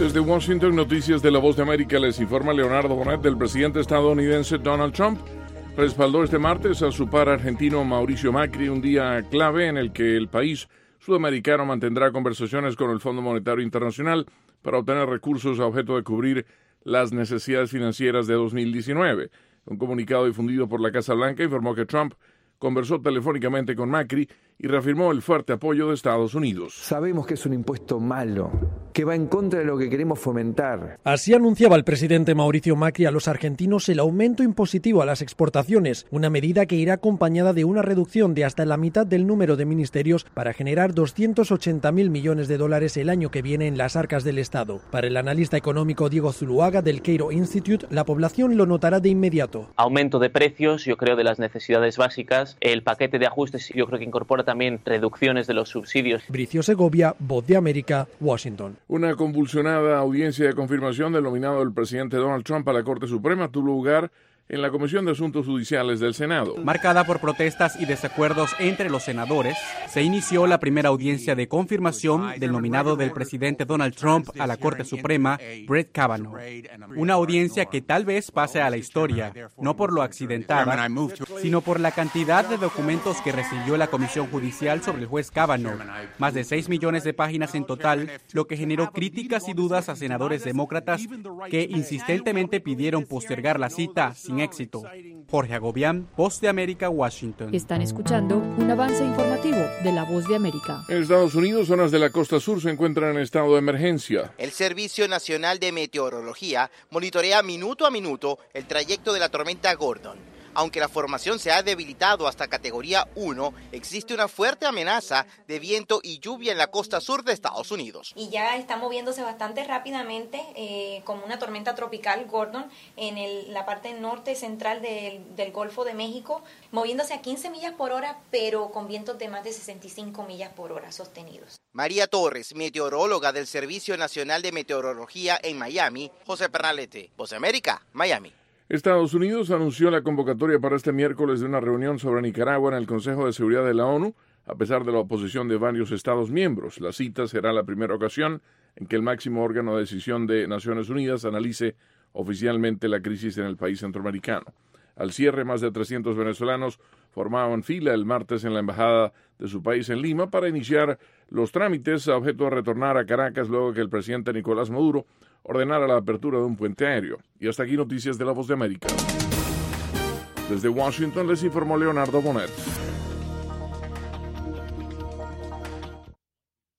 Desde Washington, noticias de La Voz de América, les informa Leonardo Bonet. Del presidente estadounidense Donald Trump respaldó este martes a su par argentino Mauricio Macri, un día clave en el que el país sudamericano mantendrá conversaciones con el Fondo Monetario Internacional para obtener recursos a objeto de cubrir las necesidades financieras de 2019. Un comunicado difundido por la Casa Blanca informó que Trump conversó telefónicamente con Macri y reafirmó el fuerte apoyo de Estados Unidos. Sabemos que es un impuesto malo, que va en contra de lo que queremos fomentar. Así anunciaba el presidente Mauricio Macri a los argentinos el aumento impositivo a las exportaciones, una medida que irá acompañada de una reducción de hasta la mitad del número de ministerios para generar 280.000 millones de dólares el año que viene en las arcas del Estado. Para el analista económico Diego Zuluaga del Cairo Institute, la población lo notará de inmediato. Aumento de precios, yo creo, de las necesidades básicas. El paquete de ajustes yo creo que incorpora también reducciones de los subsidios. Bricio Segovia, Voz de América, Washington. Una convulsionada audiencia de confirmación del nominado del presidente Donald Trump a la Corte Suprema tuvo lugar en la Comisión de Asuntos Judiciales del Senado. Marcada por protestas y desacuerdos entre los senadores, se inició la primera audiencia de confirmación del nominado del presidente Donald Trump a la Corte Suprema, Brett Kavanaugh. Una audiencia que tal vez pase a la historia, no por lo accidentada, sino por la cantidad de documentos que recibió la Comisión Judicial sobre el juez Kavanaugh. Más de 6 millones de páginas en total, lo que generó críticas y dudas a senadores demócratas que insistentemente pidieron postergar la cita sin éxito. Jorge Agobián, Voz de América, Washington. Están escuchando un avance informativo de La Voz de América. En Estados Unidos, zonas de la costa sur se encuentran en estado de emergencia. El Servicio Nacional de Meteorología monitorea minuto a minuto el trayecto de la tormenta Gordon. Aunque la formación se ha debilitado hasta categoría 1, existe una fuerte amenaza de viento y lluvia en la costa sur de Estados Unidos. Y ya está moviéndose bastante rápidamente como una tormenta tropical Gordon en la parte norte central del Golfo de México, moviéndose a 15 millas por hora, pero con vientos de más de 65 millas por hora sostenidos. María Torres, meteoróloga del Servicio Nacional de Meteorología en Miami. José Pernalete, Voz de América, Miami. Estados Unidos anunció la convocatoria para este miércoles de una reunión sobre Nicaragua en el Consejo de Seguridad de la ONU, a pesar de la oposición de varios Estados miembros. La cita será la primera ocasión en que el máximo órgano de decisión de Naciones Unidas analice oficialmente la crisis en el país centroamericano. Al cierre, más de 300 venezolanos formaban fila el martes en la embajada de su país en Lima para iniciar los trámites a objeto de retornar a Caracas luego que el presidente Nicolás Maduro ordenara la apertura de un puente aéreo. Y hasta aquí noticias de La Voz de América. Desde Washington les informó Leonardo Bonet.